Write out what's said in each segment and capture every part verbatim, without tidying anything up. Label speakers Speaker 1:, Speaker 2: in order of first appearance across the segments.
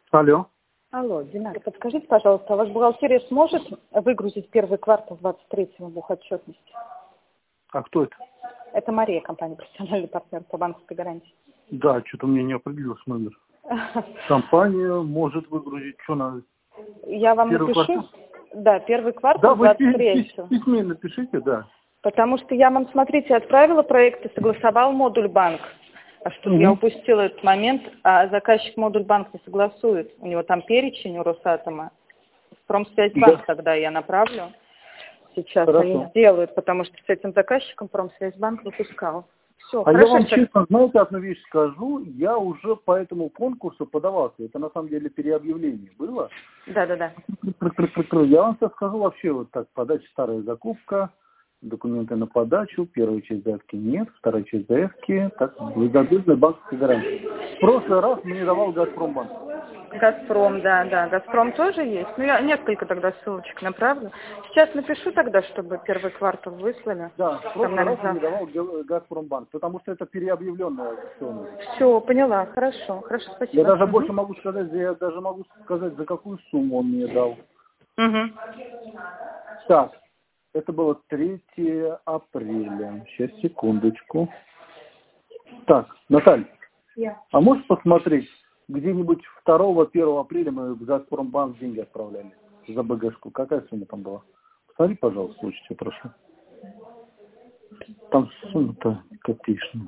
Speaker 1: Алло.
Speaker 2: Алло, Динар, подскажите, пожалуйста, а ваша бухгалтерия сможет выгрузить первый квартал двадцать третьего в бухотчетности?
Speaker 1: А кто это?
Speaker 2: Это Мария, компания «Профессиональный партнер» по банковской гарантии.
Speaker 1: Да, что-то мне не определился номер. Компания может выгрузить, что надо?
Speaker 2: Я вам
Speaker 1: Первый
Speaker 2: напишу.
Speaker 1: квартал?
Speaker 2: Да, первый квартал
Speaker 1: Да, вы
Speaker 2: двадцать третьего.
Speaker 1: письменно пишите, да.
Speaker 2: Потому что я вам, смотрите, отправила проект и согласовал модуль банк. А что-то
Speaker 1: Угу.
Speaker 2: я упустила этот момент, а заказчик модуль банк не согласует. У него там перечень у Росатома. В Промсвязьбанк
Speaker 1: Да.
Speaker 2: тогда я направлю. Сейчас
Speaker 1: Хорошо.
Speaker 2: они сделают, потому что с этим заказчиком Промсвязьбанк выпускал. Все,
Speaker 1: А
Speaker 2: хорошо.
Speaker 1: я вам
Speaker 2: что-
Speaker 1: честно, знаете, одну вещь скажу, я уже по этому конкурсу подавался. Это на самом деле переобъявление было.
Speaker 2: Да-да-да.
Speaker 1: Я вам сейчас скажу вообще вот так, подача старая закупка, документы на подачу, первая часть заявки нет, вторая часть заявки, так, благодетельная банковская гарантия. В прошлый раз мне давал Газпромбанк.
Speaker 2: Газпром, да, да. Газпром тоже есть. Ну, я несколько тогда ссылочек направлю. Сейчас напишу тогда, чтобы первый квартал выслали.
Speaker 1: Да, в
Speaker 2: Там,
Speaker 1: прошлый
Speaker 2: наверное,
Speaker 1: раз мне
Speaker 2: завтра.
Speaker 1: давал Га- Газпромбанк, потому что это переобъявленная акционная.
Speaker 2: Все, поняла. Хорошо, хорошо, спасибо.
Speaker 1: Я даже
Speaker 2: Мгм.
Speaker 1: больше могу сказать, я даже могу сказать, за какую сумму он мне дал.
Speaker 2: Мгм.
Speaker 1: Так, это было третьего апреля. Сейчас, секундочку. Так, Наталья, а можешь посмотреть, где-нибудь второго-первого апреля мы в Газпромбанк деньги отправляли за БГшку? Какая сумма там была? Посмотри, пожалуйста, очень тебя прошу. Там сумма-то копеечная.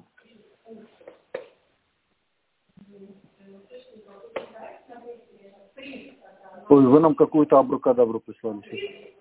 Speaker 1: Ой, вы нам какую-то абракадабру прислали сейчас.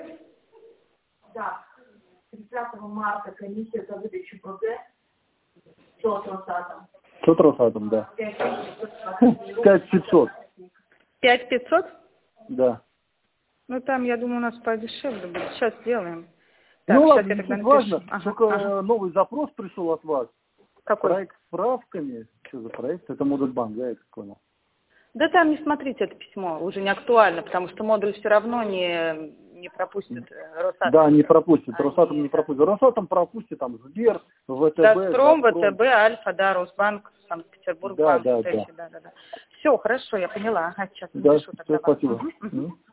Speaker 3: Да, тридцатого марта комиссия за выдачу ПГ СОТ Росатом.
Speaker 1: Что Росатом, да. пять пятьсот.
Speaker 2: пять пятьсот?
Speaker 1: Да.
Speaker 2: Ну, там, я думаю, у нас подешевле будет. Сейчас сделаем. Так,
Speaker 1: Ну
Speaker 2: сейчас
Speaker 1: ладно,
Speaker 2: я
Speaker 1: не
Speaker 2: тогда
Speaker 1: суть
Speaker 2: напишу.
Speaker 1: важно.
Speaker 2: Ага,
Speaker 1: Только
Speaker 2: ага.
Speaker 1: новый запрос пришел от вас.
Speaker 2: Какой?
Speaker 1: Проект с справками. Что за проект? Это модуль банк, да, я так понял.
Speaker 2: Да там не смотрите это письмо, уже не актуально, потому что модуль все равно не, не пропустит э, Росатом.
Speaker 1: Да, не пропустит.
Speaker 2: Они,
Speaker 1: Росатом не
Speaker 2: да.
Speaker 1: пропустит. Росатом пропустит там Сбер, ВТБ,
Speaker 2: Газпром,
Speaker 1: Газпром.
Speaker 2: ВТБ, Альфа, да, Росбанк, Санкт-Петербург,
Speaker 1: Да,
Speaker 2: банк,
Speaker 1: да,
Speaker 2: вот
Speaker 1: да.
Speaker 2: эти, да, да, да. Все, хорошо, я поняла. Ага, сейчас
Speaker 1: Да,
Speaker 2: напишу
Speaker 1: все,
Speaker 2: тогда вам.
Speaker 1: спасибо.
Speaker 2: Мгм, мгм.
Speaker 1: М.